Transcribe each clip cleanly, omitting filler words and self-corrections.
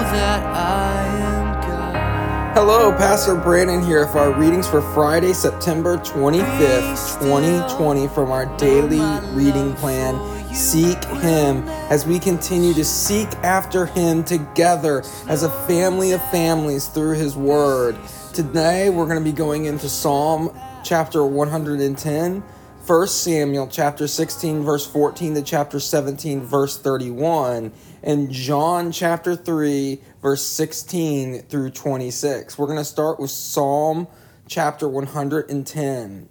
that I am God. Hello, Pastor Brandon here for our readings for Friday, September 25th, 2020 from our daily reading plan, Seek Him, as we continue to seek after Him together as a family of families through His Word. Today, we're going to be going into Psalm chapter 110, 1 Samuel chapter 16, verse 14 to chapter 17, verse 31, and John chapter 3, verse 16 through 26. We're going to start with Psalm chapter 110.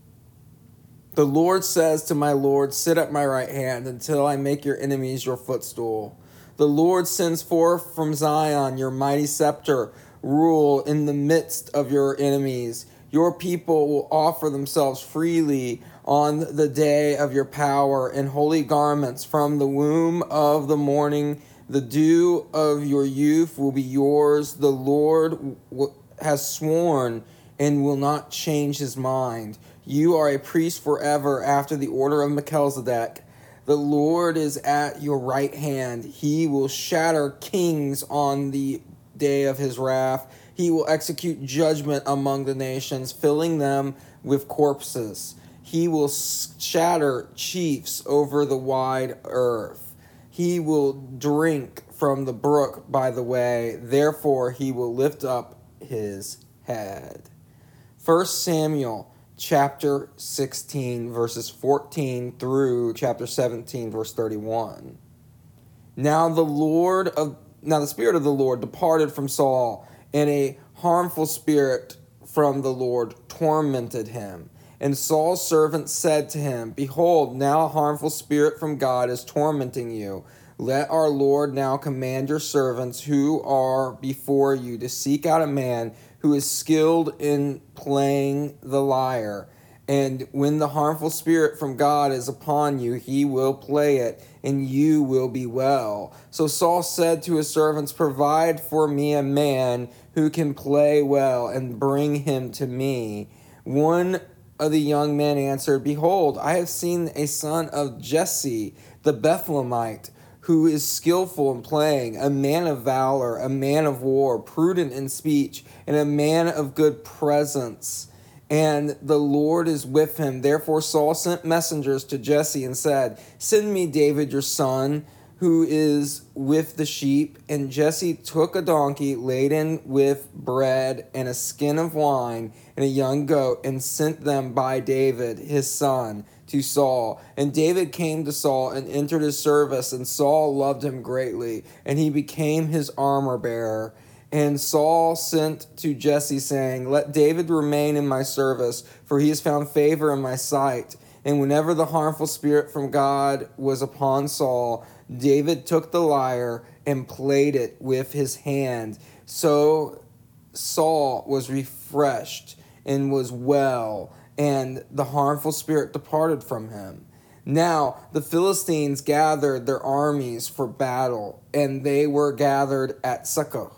The Lord says to my Lord, sit at my right hand until I make your enemies your footstool. The Lord sends forth from Zion your mighty scepter, rule in the midst of your enemies. Your people will offer themselves freely on the day of your power in holy garments from the womb of the morning. The dew of your youth will be yours. The Lord has sworn and will not change his mind. You are a priest forever after the order of Melchizedek. The Lord is at your right hand. He will shatter kings on the day of his wrath. He will execute judgment among the nations, filling them with corpses. He will shatter chiefs over the wide earth. He will drink from the brook by the way. Therefore, he will lift up his head. 1 Samuel chapter 16, verses 14 through chapter 17, verse 31. Now the Spirit of the Lord departed from Saul, and a harmful spirit from the Lord tormented him. And Saul's servant said to him, behold, now a harmful spirit from God is tormenting you. Let our Lord now command your servants who are before you to seek out a man who is skilled in playing the lyre. And when the harmful spirit from God is upon you, he will play it, and you will be well. So Saul said to his servants, provide for me a man who can play well, and bring him to me. One of the young men answered, behold, I have seen a son of Jesse the Bethlehemite, who is skillful in playing, a man of valor, a man of war, prudent in speech, and a man of good presence. And the Lord is with him. Therefore Saul sent messengers to Jesse and said, send me David your son, who is with the sheep. And Jesse took a donkey laden with bread and a skin of wine and a young goat, and sent them by David his son to Saul. And David came to Saul and entered his service, and Saul loved him greatly, and he became his armor bearer. And Saul sent to Jesse, saying, let David remain in my service, for he has found favor in my sight. And whenever the harmful spirit from God was upon Saul, David took the lyre and played it with his hand. So Saul was refreshed and was well, and the harmful spirit departed from him. Now the Philistines gathered their armies for battle, and they were gathered at Succoth,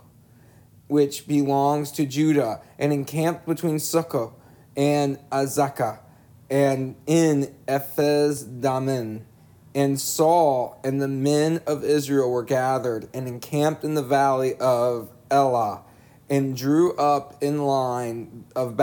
which belongs to Judah, and encamped between Succoth and Azekah, and in Ephes-dammim. And Saul and the men of Israel were gathered, and encamped in the valley of Elah, and drew up in line of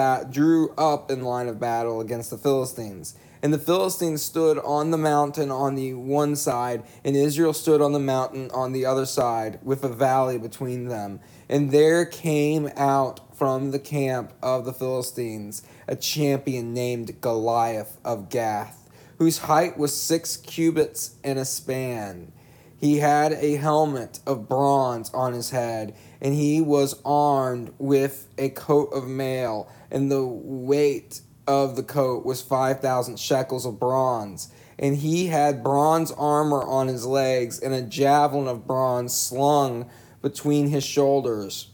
battle against the Philistines. And the Philistines stood on the mountain on the one side, and Israel stood on the mountain on the other side, with a valley between them. And there came out from the camp of the Philistines a champion named Goliath of Gath, whose height was 6 cubits and a span. He had a helmet of bronze on his head, and he was armed with a coat of mail, and the weight of the coat was 5,000 shekels of bronze. And he had bronze armor on his legs, and a javelin of bronze slung between his shoulders.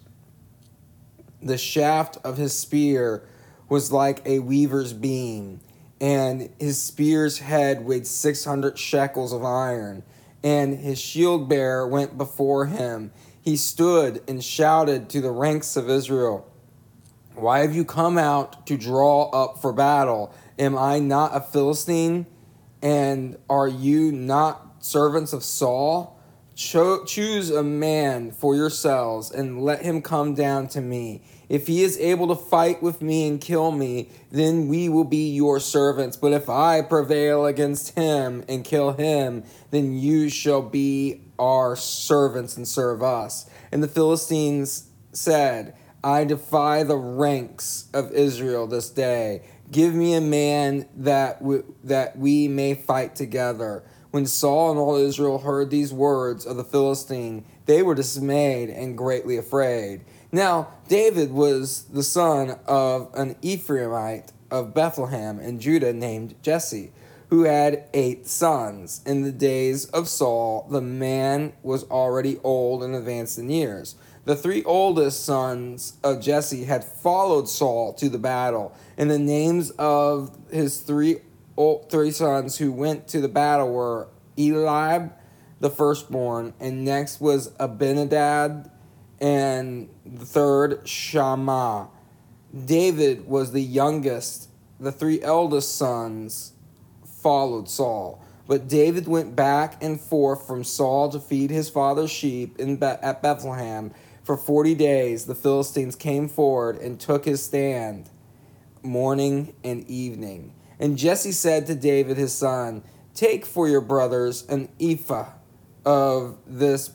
The shaft of his spear was like a weaver's beam, and his spear's head weighed 600 shekels of iron. And his shield bearer went before him. He stood and shouted to the ranks of Israel, why have you come out to draw up for battle? Am I not a Philistine? And are you not servants of Saul? Choose a man for yourselves and let him come down to me. If he is able to fight with me and kill me, then we will be your servants. But if I prevail against him and kill him, then you shall be our servants and serve us." And the Philistines said, "I defy the ranks of Israel this day. Give me a man that we may fight together." When Saul and all Israel heard these words of the Philistine, they were dismayed and greatly afraid. Now, David was the son of an Ephraimite of Bethlehem in Judah named Jesse, who had 8 sons. In the days of Saul, the man was already old and advanced in years. The 3 oldest sons of Jesse had followed Saul to the battle, and the names of his three sons who went to the battle were Eliab, the firstborn, and next was Abinadab, and the third Shammah. David was the youngest. The 3 eldest sons followed Saul. But David went back and forth from Saul to feed his father's sheep at Bethlehem. For 40 days the Philistines came forward and took his stand morning and evening. And Jesse said to David his son, "Take for your brothers an ephah of this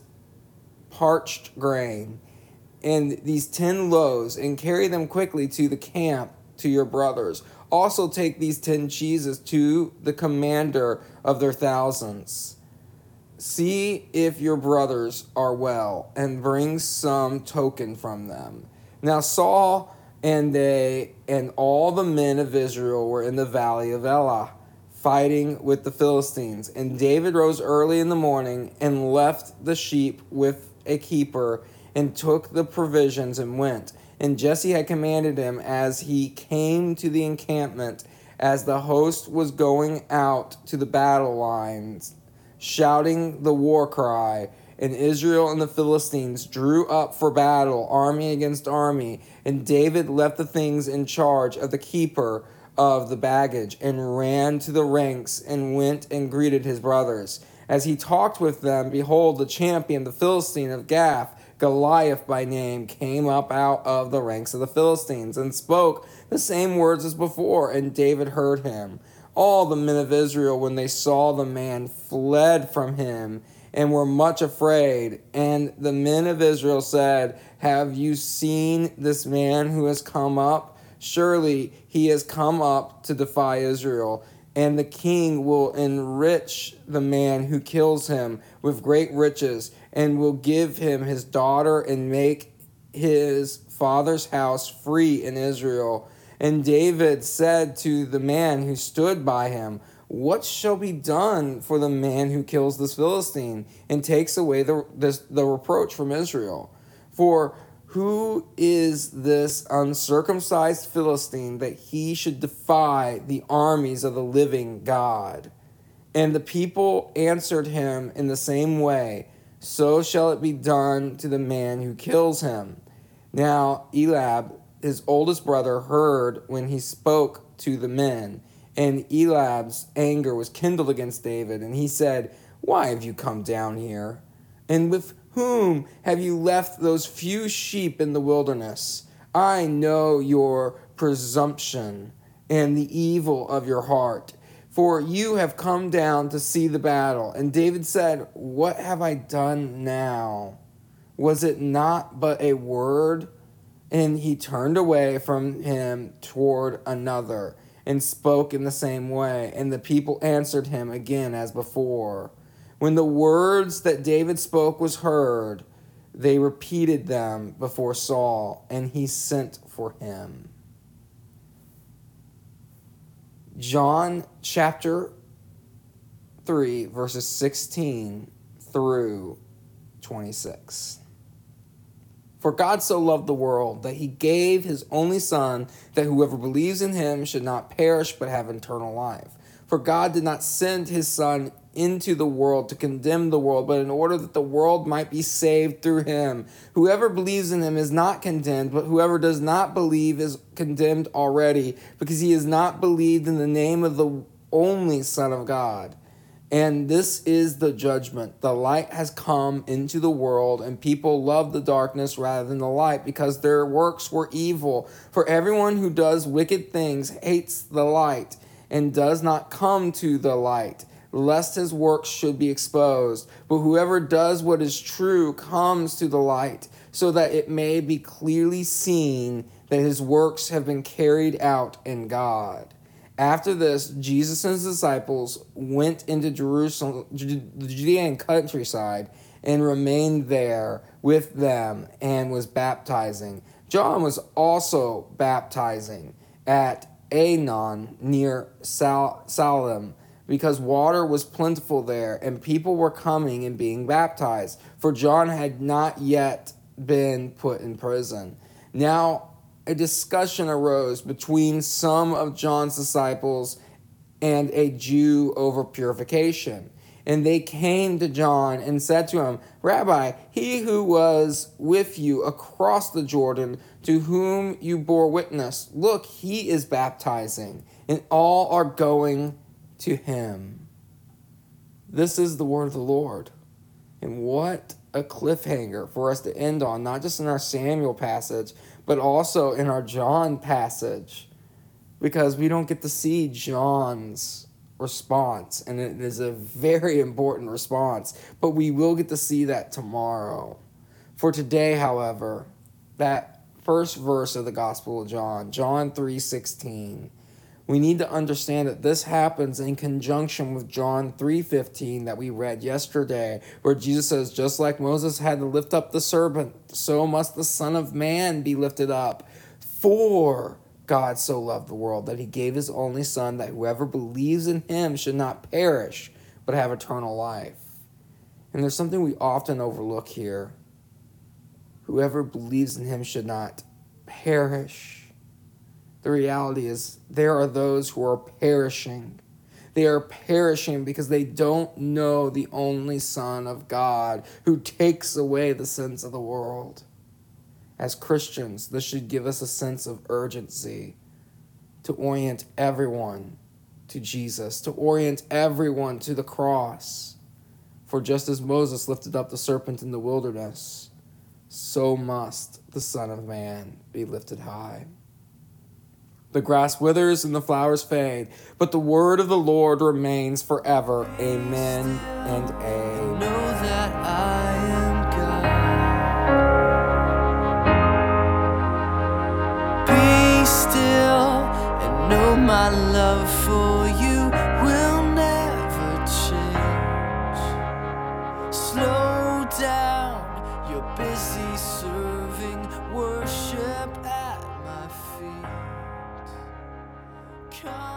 parched grain and these 10 loaves, and carry them quickly to the camp to your brothers. Also take these 10 cheeses to the commander of their thousands. See if your brothers are well, and bring some token from them." Now Saul and they and all the men of Israel were in the valley of Elah, fighting with the Philistines. And David rose early in the morning and left the sheep with a keeper and took the provisions and went. And Jesse had commanded him as he came to the encampment, as the host was going out to the battle lines, shouting the war cry. And Israel and the Philistines drew up for battle, army against army. And David left the things in charge of the keeper of the baggage, and ran to the ranks, and went and greeted his brothers. As he talked with them, behold, the champion, the Philistine of Gath, Goliath by name, came up out of the ranks of the Philistines, and spoke the same words as before, and David heard him. All the men of Israel, when they saw the man, fled from him, and were much afraid. And the men of Israel said, "Have you seen this man who has come up? Surely he has come up to defy Israel. And the king will enrich the man who kills him with great riches, and will give him his daughter, and make his father's house free in Israel." And David said to the man who stood by him, "What shall be done for the man who kills this Philistine and takes away the reproach from Israel? For who is this uncircumcised Philistine that he should defy the armies of the living God?" And the people answered him in the same way, "So shall it be done to the man who kills him." Now Eliab, his oldest brother, heard when he spoke to the men. And Eliab's anger was kindled against David, and he said, "Why have you come down here? And with whom have you left those few sheep in the wilderness? I know your presumption and the evil of your heart, for you have come down to see the battle." And David said, "What have I done now? Was it not but a word?" And he turned away from him toward another, and spoke in the same way. And the people answered him again as before. When the words that David spoke was heard, they repeated them before Saul, and he sent for him. John chapter 3, verses 16 through 26. For God so loved the world that he gave his only Son, that whoever believes in him should not perish but have eternal life. For God did not send his Son into the world to condemn the world, but in order that the world might be saved through him. Whoever believes in him is not condemned, but whoever does not believe is condemned already, because he has not believed in the name of the only Son of God. And this is the judgment. The light has come into the world, and people love the darkness rather than the light because their works were evil. For everyone who does wicked things hates the light and does not come to the light, lest his works should be exposed. But whoever does what is true comes to the light, so that it may be clearly seen that his works have been carried out in God. After this, Jesus and his disciples went into Jerusalem, the Judean countryside, and remained there with them and was baptizing. John was also baptizing at Aenon near Salem, because water was plentiful there, and people were coming and being baptized, for John had not yet been put in prison. Now a discussion arose between some of John's disciples and a Jew over purification. And they came to John and said to him, Rabbi, he who was with you across the Jordan, to whom you bore witness, look, he is baptizing, and all are going to him. This is the word of the Lord. And what a cliffhanger for us to end on, not just in our Samuel passage, but also in our John passage, because we don't get to see John's response, and it is a very important response, but we will get to see that tomorrow. For today, however, that first verse of the Gospel of John, John 3:16, we need to understand that this happens in conjunction with John 3:15 that we read yesterday, where Jesus says, just like Moses had to lift up the serpent, so must the Son of Man be lifted up. For God so loved the world that he gave his only Son, that whoever believes in him should not perish, but have eternal life. And there's something we often overlook here. Whoever believes in him should not perish. The reality is there are those who are perishing. They are perishing because they don't know the only Son of God who takes away the sins of the world. As Christians, this should give us a sense of urgency to orient everyone to Jesus, to orient everyone to the cross. For just as Moses lifted up the serpent in the wilderness, so must the Son of Man be lifted high. The grass withers and the flowers fade, but the word of the Lord remains forever. Amen and amen. Know that I am God. Be still and know my love for you will never change. Slow down, you're busy serving worship at my feet. Come